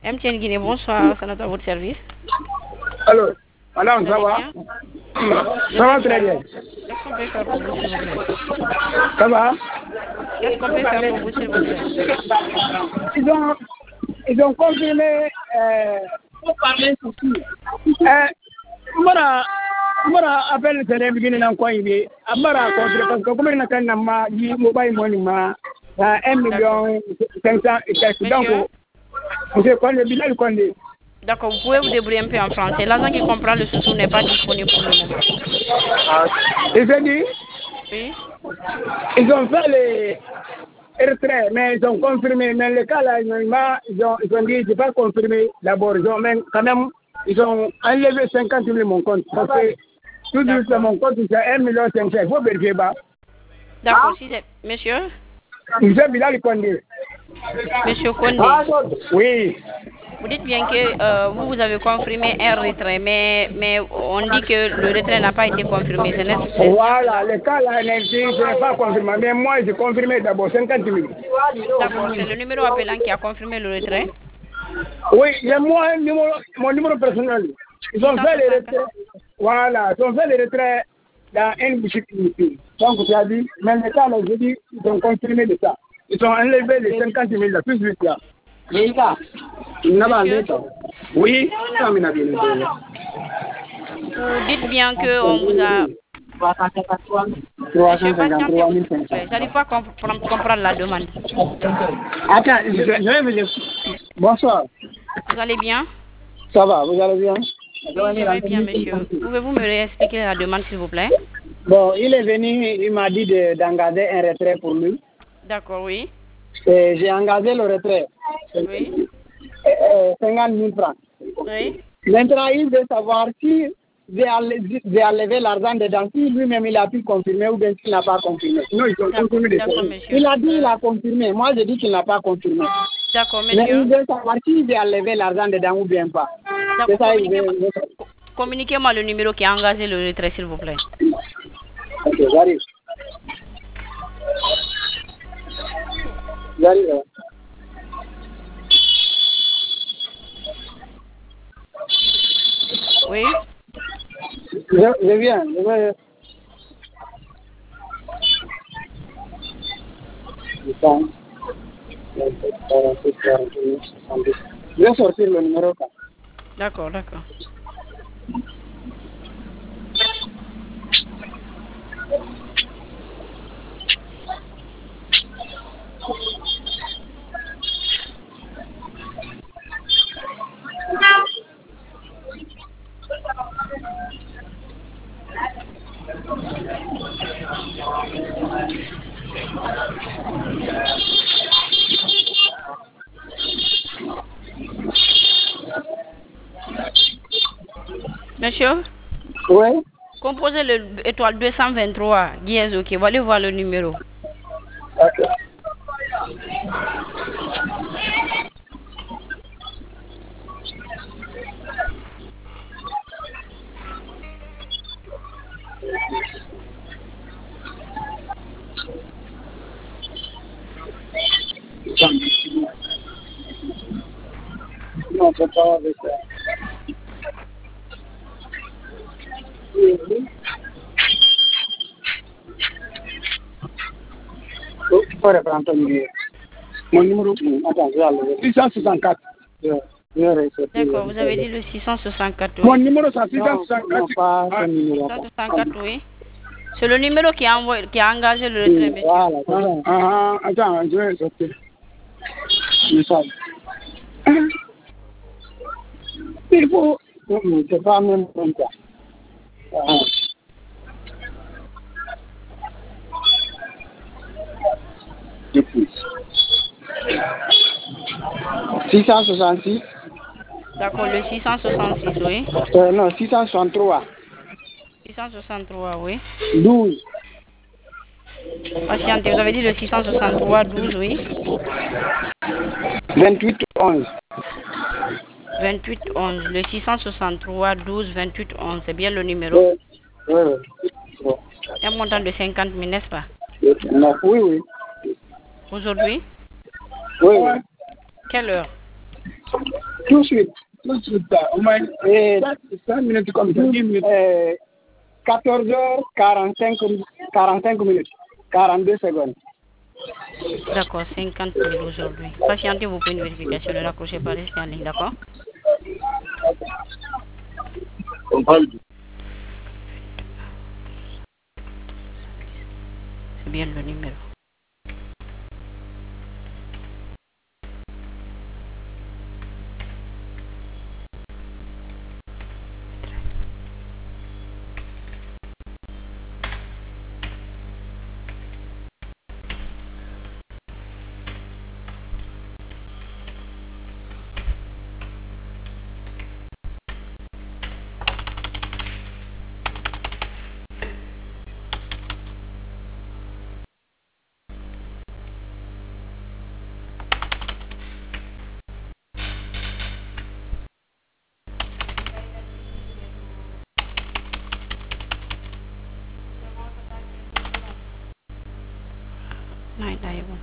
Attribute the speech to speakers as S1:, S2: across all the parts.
S1: MTN Guinée, bonsoir, c'est à votre service.
S2: Allô, madame, ça va? Ça va très bien.
S1: Qu'est-ce qu'on peut faire pour vous, s'il vous plaît?
S2: Ça va?
S1: Qu'est-ce qu'on peut faire pour vous, s'il vous plaît?
S2: Ils ont confirmé pour parler ceci. Mara appelle le beginning en quoi il est. Mara contre parce que comme il n'a qu'un nama, il mobile money ma 1 million 500 et quelques. Donc, monsieur Condé, Bilal Condé.
S1: D'accord, vous pouvez vous débrouiller un peu en français. L'agent qui comprend le sous n'est pas disponible pour le moment.
S2: Et j'ai dit,
S1: Oui.
S2: ils ont fait les retraits, mais ils ont confirmé. Mais le cas là, ils ont dit, c'est pas confirmé. D'abord, ils ont même, quand même, ils ont enlevé 50 000 mon compte. Parce que tout de suite, mon compte, c'est 1 million 500. Il faut vérifier bas.
S1: D'accord, si c'est... Monsieur?
S2: Monsieur Bilal Condé.
S1: Monsieur Condé.
S2: Oui.
S1: Vous dites bien que vous avez confirmé un retrait, mais on dit que le retrait n'a pas été confirmé.
S2: Voilà, le cas là, je n'ai pas confirmé. Mais moi, j'ai confirmé d'abord 50 000.
S1: D'accord, c'est le numéro appelant qui a confirmé le retrait?
S2: Oui, il y a mon numéro personnel. Ils ont fait les retraits. Voilà, ils ont fait les retraits dans une boutique ici. Donc, j'ai dit, mais le cas là, je dis, ils ont confirmé de ça. Ils ont enlevé les 50 000 là, plus vite là. Oui,
S1: vous dites bien qu'on vous a... Monsieur, patientez, j'arrive pas à comprendre la demande.
S2: Attends, je vais vous... Bonsoir.
S1: Vous allez bien?
S2: Ça va, vous allez bien?
S1: Oui, je vais bien, monsieur. Pouvez-vous me réexpliquer la demande, s'il vous plaît?
S2: Bon, il est venu, il m'a dit d'engager un retrait pour lui.
S1: D'accord, oui.
S2: Et j'ai engagé le retrait.
S1: Oui.
S2: 50 000 francs.
S1: Oui.
S2: Maintenant, il veut savoir si j'ai enlevé l'argent dedans, si lui-même il a pu confirmer ou bien s'il n'a pas confirmé. Non, ils ont confirmé de ça. Il a dit qu'il a confirmé. Moi, j'ai dit qu'il n'a pas confirmé.
S1: D'accord, monsieur.
S2: Mais il veut savoir si j'ai enlevé l'argent dedans ou bien pas. C'est ça,
S1: communiquez-moi le numéro qui a engagé le retrait, s'il vous plaît.
S2: Ok, j'arrive. J'arrive.
S1: Oui.
S2: Je viens. Je vais sortir le numéro.
S1: D'accord, d'accord. Monsieur?
S2: Oui.
S1: Composez le étoile 223, dièse, ok. Vous allez voir le numéro.
S2: Ok. Non, c'est pas avec ça. Mon numéro, attends, je vais aller. 664.
S1: D'accord, vous avez dit le 664. Oui.
S2: Mon numéro, c'est 664.
S1: Non, pas ce numéro. 664, oui. C'est le numéro qui a engagé le retrait, monsieur.
S2: Voilà, attends, je vais sortir. Il faut... C'est pas même comme ça. 666.
S1: D'accord, le 666, oui.
S2: Non, 663.
S1: 663, oui.
S2: 12.
S1: Patientez, vous avez dit le 663, 12, oui.
S2: 28, 11.
S1: 28, 11. Le 663, 12, 28, 11. C'est bien le numéro.
S2: Oui.
S1: Un montant de 50 000, n'est-ce pas?
S2: Oui.
S1: Aujourd'hui?
S2: Oui.
S1: Quelle heure?
S2: Tout de suite. Au moins 5 minutes comme ça. 10 minutes. 14h45 minutes. 42 secondes.
S1: D'accord, 50 000 aujourd'hui. Patientez-vous pour une vérification. Ne raccrochez pas, restez en ligne, d'accord? C'est bien le numéro. Non, là, est bon.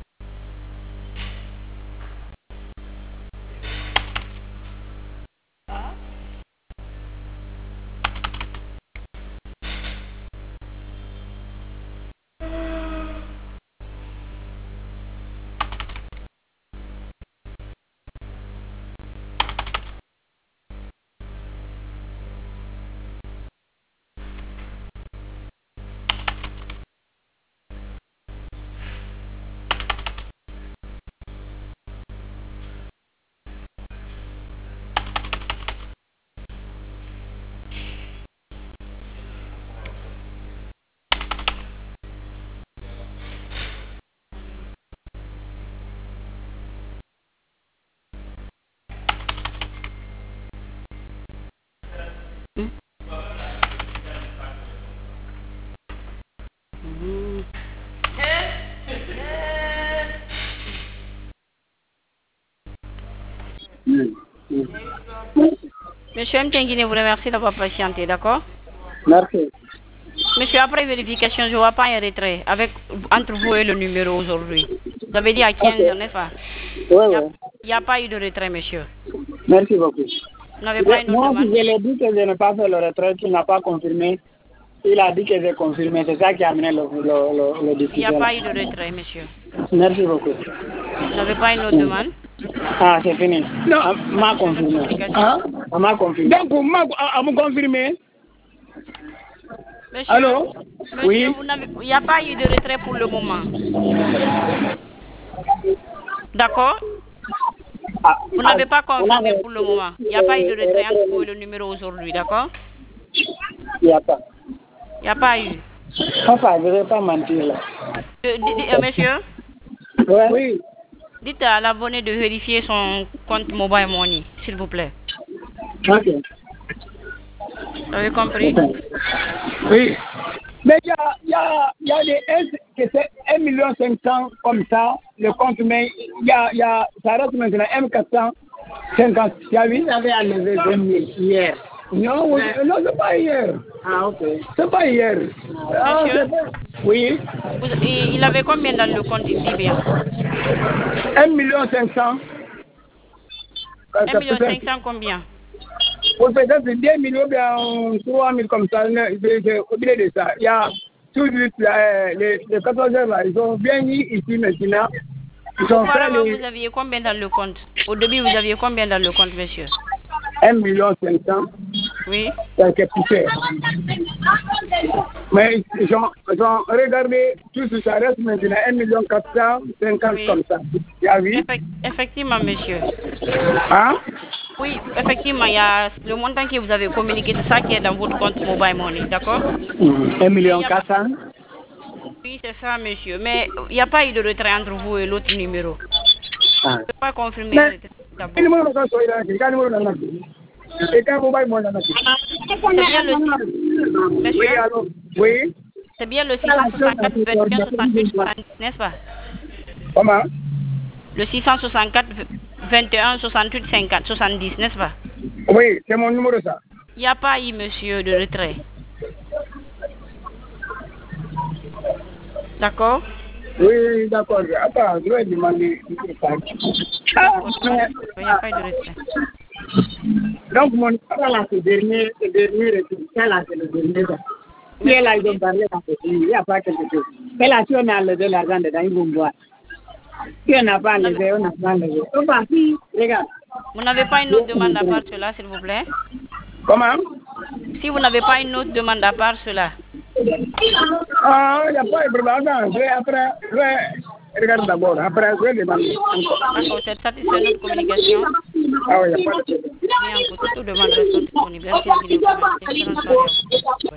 S1: Monsieur M. Tenguine vous remercie d'avoir patienté, d'accord?
S2: Merci.
S1: Monsieur, après vérification, je ne vois pas un retrait avec, entre vous et le numéro aujourd'hui. Vous avez dit à 15 heures, n'est-ce pas?
S2: Oui,
S1: Il n'y a pas eu de retrait, monsieur.
S2: Merci beaucoup.
S1: Vous n'avez pas une autre
S2: Moi,
S1: demande?
S2: je l'ai dit que je n'ai pas fait le retrait, tu n'as pas confirmé. Il a dit que j'ai confirmé. C'est ça qui a amené le discussion.
S1: Il n'y a pas eu de retrait, monsieur.
S2: Merci beaucoup.
S1: Vous n'avez pas une autre demande?
S2: Ah, c'est fini. Non, m'a confirmé. Ah, m'a confirmé. Donc, à me confirmer.
S1: Monsieur,
S2: allô?
S1: Monsieur,
S2: Oui.
S1: Il n'y a pas eu de retrait pour le moment. D'accord? Vous n'avez pas confirmé pour le moment. Il n'y a pas eu de retrait entre vous et le numéro aujourd'hui, d'accord?
S2: Il n'y a pas.
S1: Il n'y a pas eu.
S2: Enfin, je ne vais pas mentir là.
S1: Monsieur?
S2: Ouais. Oui.
S1: Dites à l'abonné de vérifier son compte Mobile Money, s'il vous plaît.
S2: Ok.
S1: Vous avez compris?
S2: Oui. Mais il y a des S que c'est 1,5 million comme ça, le compte, mais ça reste maintenant M450. Tu as vu? Vous avez enlevé 20 000 hier. Non, oui, non, c'est pas hier. Ah, ok. C'est pas hier. Ah,
S1: Monsieur?
S2: Oui.
S1: Il avait combien dans le compte, dit bien?
S2: 1,5 million.
S1: 1,5 million combien?
S2: Peut-être 2 millions, bien 3 000 comme ça. J'ai oublié de ça. Il y a tout de suite les 14 heures là, ils ont bien mis ici maintenant. Ils ont fait
S1: vous aviez combien dans le compte? Au début, vous aviez combien dans le compte, monsieur?
S2: 1,5 million.
S1: Oui.
S2: Quelques poussières. Mais ils ont regardé tout ça reste maintenant 1,450
S1: oui.
S2: comme ça. Tu as vu?
S1: Effectivement, monsieur.
S2: Hein?
S1: Oui, effectivement, il y a le montant que vous avez communiqué, c'est ça qui est dans votre compte Mobile Money, d'accord?
S2: 1,4 million.
S1: Oui, c'est ça, monsieur. Mais il n'y a pas eu de retrait entre vous et l'autre numéro. Je ne peux pas confirmer le retrait d'abord. C'est bien monsieur?
S2: Oui.
S1: C'est bien le 664 21 68 70, n'est-ce pas?
S2: Comment?
S1: Le 664 21 68 50 70, n'est-ce pas?
S2: Oui, c'est mon numéro ça.
S1: Il n'y a pas eu, monsieur, de retrait. D'accord?
S2: Oui, d'accord. Attends, je vais demander.
S1: Il n'y a pas de retrait.
S2: Donc, mon père, là, ce dernier résultat, là, c'est le dernier. Si elle a eu parlé dans ce pays, il n'y a pas quelque chose. Mais là, si on a levé l'argent dedans, ils vont voir. Si on n'a pas levé, on n'a pas levé. On va, si, regarde.
S1: Vous n'avez pas une autre demande à part cela, s'il vous plaît?
S2: Comment?
S1: Si vous n'avez pas une autre demande à part cela.
S2: Ah, il n'y a pas de problème. Après, regarde d'abord. Après, je vais demander.
S1: D'accord, c'est satisfait notre communication.
S2: Ah oui, il n'y a pas de problème.
S1: Bien, pour toute demande reste disponible. Merci de